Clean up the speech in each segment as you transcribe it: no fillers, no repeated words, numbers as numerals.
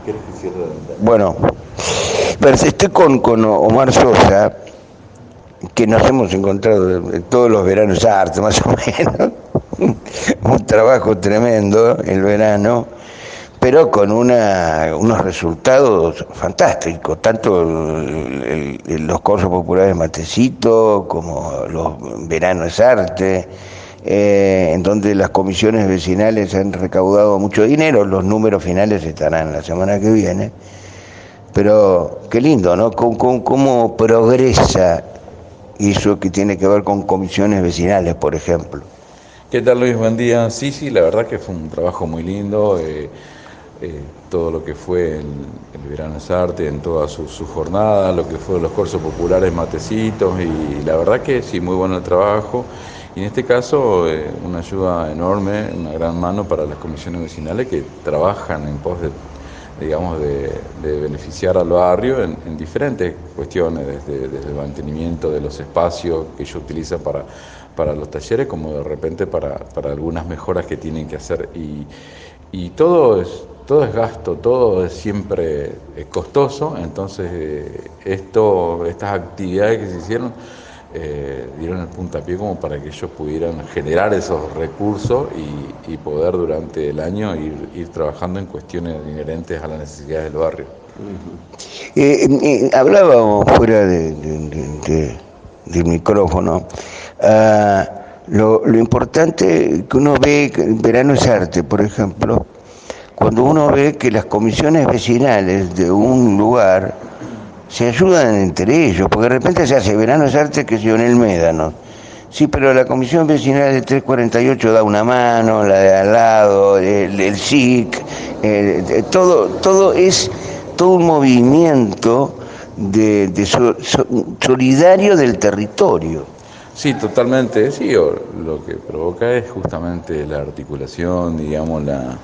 ¿Querés que cierre? Bueno, estoy con Omar Sosa, que nos hemos encontrado todos los veranos arte, más o menos. Un trabajo tremendo el verano, pero con unos resultados fantásticos, tanto los cursos populares Matecito como los veranos arte, en donde las comisiones vecinales han recaudado mucho dinero. Los números finales estarán la semana que viene. Pero qué lindo, ¿no? ¿Cómo progresa eso que tiene que ver con comisiones vecinales, por ejemplo? ¿Qué tal, Luis? Buen día. Sí, la verdad que fue un trabajo muy lindo. Todo lo que fue el Verano es Arte en toda su jornada, lo que fueron los cursos populares Matecitos, y la verdad que sí, muy bueno el trabajo. Y en este caso, una ayuda enorme, una gran mano para las comisiones vecinales que trabajan en pos de beneficiar al barrio en diferentes cuestiones, desde el mantenimiento de los espacios que ellos utilizan para los talleres, como de repente para algunas mejoras que tienen que hacer. Y todo es gasto, todo es siempre costoso. Entonces estas actividades que se hicieron dieron el puntapié como para que ellos pudieran generar esos recursos y poder durante el año ir trabajando en cuestiones inherentes a las necesidades del barrio. Hablábamos fuera del micrófono. Lo importante que uno ve, Verano es Arte, por ejemplo, cuando uno ve que las comisiones vecinales de un lugar se ayudan entre ellos, porque de repente se hace Verano es Arte, que se en el Médano. Sí, pero la comisión vecinal de 348 da una mano, la de al lado, el SIC, todo es todo un movimiento solidario del territorio. Sí, totalmente. Sí, lo que provoca es justamente la articulación, digamos,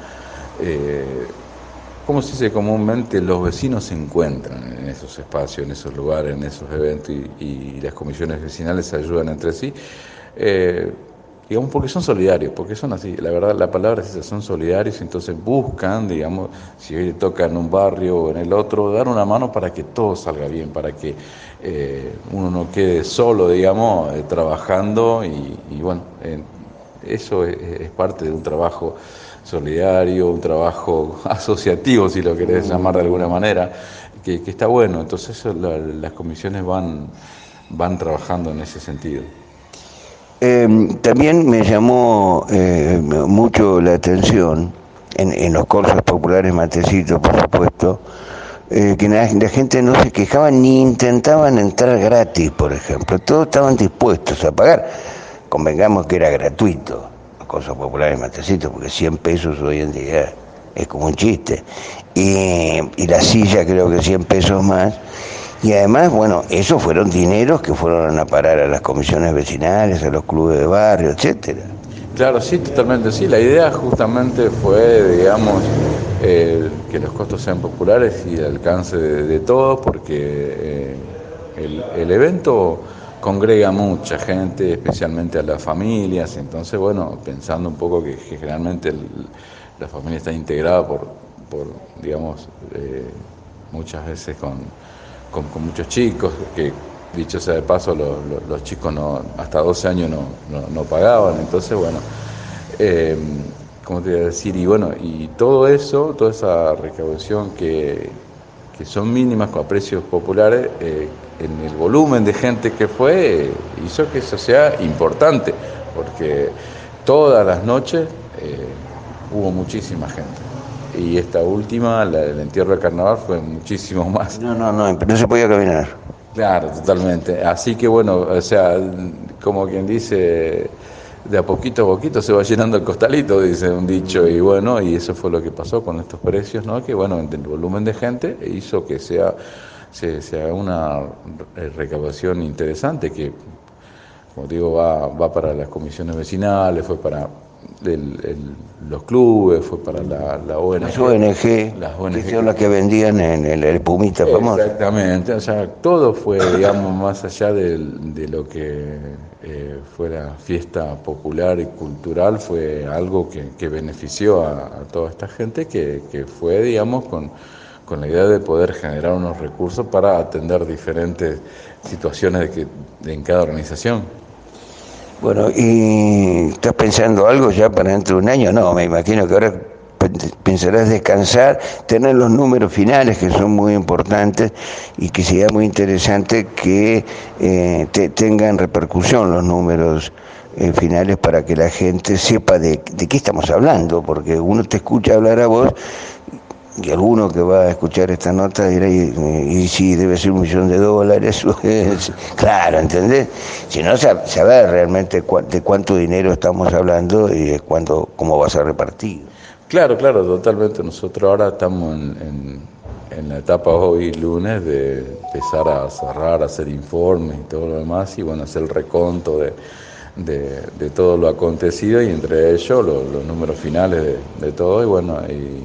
como se dice comúnmente, los vecinos se encuentran en esos espacios, en esos lugares, en esos eventos, y las comisiones vecinales se ayudan entre sí, digamos, porque son solidarios, porque son así, la verdad, la palabra es esa, son solidarios. Entonces buscan, digamos, si hoy toca en un barrio o en el otro, dar una mano para que todo salga bien, para que uno no quede solo, digamos, trabajando, y bueno, eso es parte de un trabajo solidario, un trabajo asociativo, si lo querés llamar de alguna manera, que está bueno. Entonces las comisiones van trabajando en ese sentido. También me llamó mucho la atención en los cursos populares Matecitos, por supuesto, que la gente no se quejaba ni intentaban entrar gratis, por ejemplo. Todos estaban dispuestos a pagar. Convengamos que era gratuito los cursos populares Matecitos, porque 100 pesos hoy en día es como un chiste. Y la silla creo que 100 pesos más. Y además, bueno, esos fueron dineros que fueron a parar a las comisiones vecinales, a los clubes de barrio, etcétera. Claro, sí, totalmente, sí. La idea justamente fue, digamos, que los costos sean populares y de alcance de todos, porque el evento congrega mucha gente, especialmente a las familias. Entonces, bueno, pensando un poco que generalmente la familia está integrada por digamos, muchas veces con muchos chicos, que dicho sea de paso, los chicos hasta 12 años no pagaban. Entonces, bueno, ¿cómo te voy a decir? Y bueno, y todo eso, toda esa recaudación que son mínimas a precios populares, en el volumen de gente que fue, hizo que eso sea importante, porque todas las noches hubo muchísima gente. Y esta última, la del entierro del carnaval, fue muchísimo más. No se podía caminar. Claro, totalmente. Así que bueno, o sea, como quien dice, de a poquito se va llenando el costalito, dice un dicho. Y bueno, y eso fue lo que pasó con estos precios, ¿no? Que bueno, el volumen de gente hizo que se haga una recaudación interesante, que, como digo, va para las comisiones vecinales, fue para los clubes, fue para la ONG. Las ONG, Las ONG, que son las que vendían en el Pumita famoso. Exactamente, o sea, todo fue, digamos, más allá de lo que fuera fiesta popular y cultural, fue algo que benefició a toda esta gente, que fue, digamos, con la idea de poder generar unos recursos para atender diferentes situaciones en cada organización. Bueno, ¿y estás pensando algo ya para dentro de un año? No, me imagino que ahora pensarás descansar, tener los números finales que son muy importantes y que sería muy interesante que tengan repercusión los números finales para que la gente sepa de qué estamos hablando, porque uno te escucha hablar a vos y alguno que va a escuchar esta nota dirá, y sí, debe ser $1.000.000, claro, ¿entendés? Si no, saber realmente de cuánto dinero estamos hablando y de cómo va a ser repartido. Claro, totalmente. Nosotros ahora estamos en la etapa hoy, lunes, de empezar a cerrar, a hacer informes y todo lo demás, y bueno, hacer el reconto de todo lo acontecido, y entre ellos los números finales de todo, y bueno,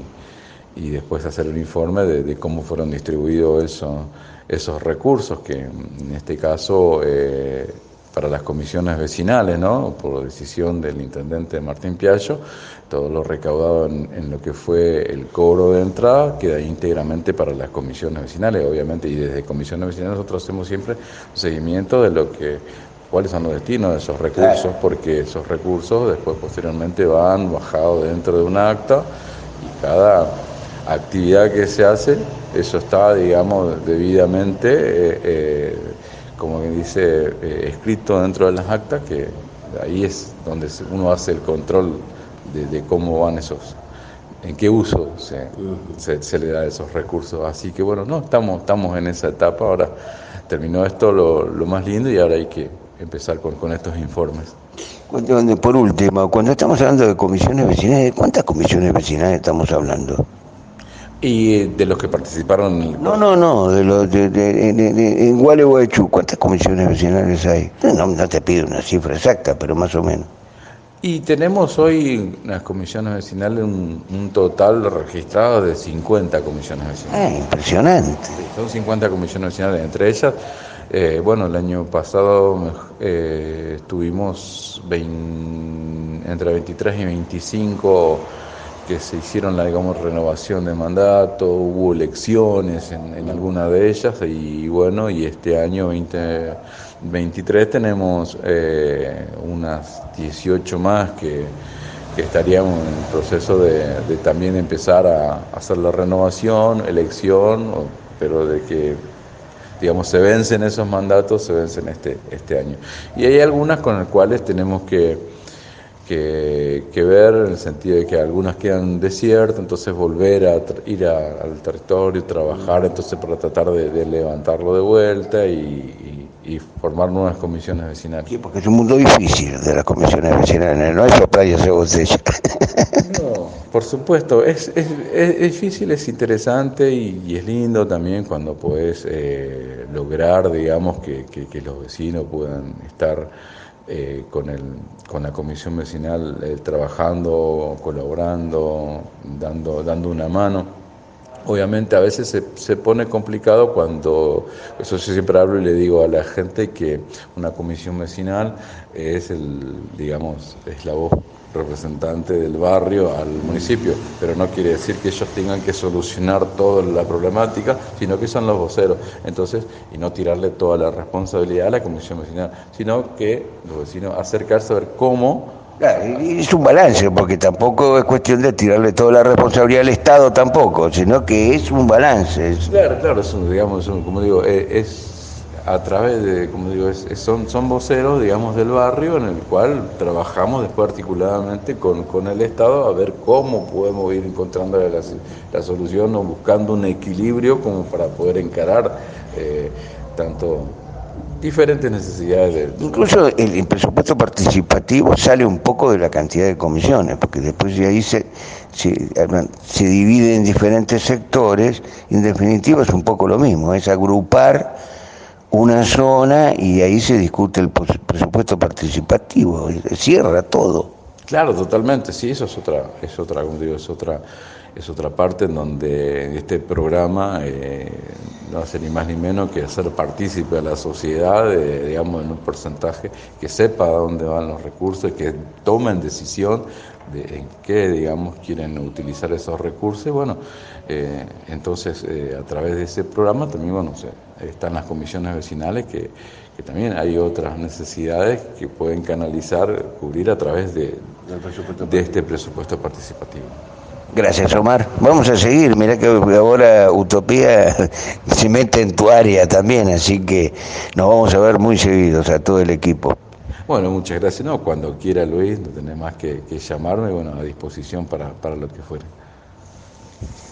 y después hacer el informe de cómo fueron distribuidos esos recursos, que en este caso para las comisiones vecinales, ¿no? Por decisión del intendente Martín Piaggio, todo lo recaudado en lo que fue el cobro de entrada queda íntegramente para las comisiones vecinales, obviamente, y desde comisiones vecinales nosotros hacemos siempre un seguimiento de cuáles son los destinos de esos recursos, porque esos recursos después posteriormente van bajados dentro de un acta, y cada actividad que se hace, eso está, digamos, debidamente, como que dice, escrito dentro de las actas, que ahí es donde uno hace el control de cómo van en qué uso se le da esos recursos. Así que bueno, no, estamos en esa etapa. Ahora terminó esto lo más lindo, y ahora hay que empezar con estos informes. Por último, cuando estamos hablando de comisiones vecinales, ¿de cuántas comisiones vecinales estamos hablando? Y de los que participaron... No, en Gualeguaychú, ¿cuántas comisiones vecinales hay? No te pido una cifra exacta, pero más o menos. Y tenemos hoy las comisiones vecinales un total registrado de 50 comisiones vecinales. Impresionante. Sí, son 50 comisiones vecinales, entre ellas, bueno, el año pasado tuvimos entre 23 y 25 que se hicieron la, digamos, renovación de mandato, hubo elecciones en alguna de ellas, y bueno, y este año 2023 tenemos unas 18 más que estaríamos en el proceso de también empezar a hacer la renovación, elección, pero de que, digamos, se vencen esos mandatos, se vencen este año. Y hay algunas con las cuales tenemos que ver, en el sentido de que algunas quedan desiertas, entonces volver a ir al territorio, trabajar, entonces para tratar de levantarlo de vuelta y formar nuevas comisiones vecinales. Sí, porque es un mundo difícil de las comisiones vecinales, no es playa de botella. No, por supuesto, es difícil, es interesante, y es lindo también cuando podés lograr, digamos, que los vecinos puedan estar con la comisión vecinal trabajando, colaborando, dando una mano. Obviamente a veces se pone complicado cuando, eso yo siempre hablo y le digo a la gente que una comisión vecinal es es la voz representante del barrio al municipio, pero no quiere decir que ellos tengan que solucionar toda la problemática, sino que son los voceros. Entonces, y no tirarle toda la responsabilidad a la comisión vecinal, sino que los vecinos acercarse a ver cómo. Claro, y es un balance, porque tampoco es cuestión de tirarle toda la responsabilidad al Estado tampoco, sino que es un balance. Claro, como digo, es a través de, como digo, son voceros, digamos, del barrio, en el cual trabajamos después articuladamente con el Estado a ver cómo podemos ir encontrando la solución, o buscando un equilibrio como para poder encarar tanto diferentes necesidades. Incluso el presupuesto participativo sale un poco de la cantidad de comisiones, porque después de ahí se divide en diferentes sectores, y en definitiva es un poco lo mismo, es agrupar una zona y ahí se discute el presupuesto participativo, cierra todo. Claro, totalmente, sí, eso es otra, como digo, es otra parte en donde este programa no hace ni más ni menos que hacer partícipe a la sociedad, digamos, en un porcentaje, que sepa a dónde van los recursos y que tomen decisión de en qué, digamos, quieren utilizar esos recursos. Bueno, entonces a través de ese programa también, bueno, están las comisiones vecinales que también hay otras necesidades que pueden canalizar, cubrir a través de este presupuesto participativo. Gracias, Omar. Vamos a seguir. Mirá que ahora Utopía se mete en tu área también, así que nos vamos a ver muy seguidos a todo el equipo. Bueno, muchas gracias. No, cuando quiera, Luis, no tenés más que llamarme, bueno, a disposición para lo que fuera.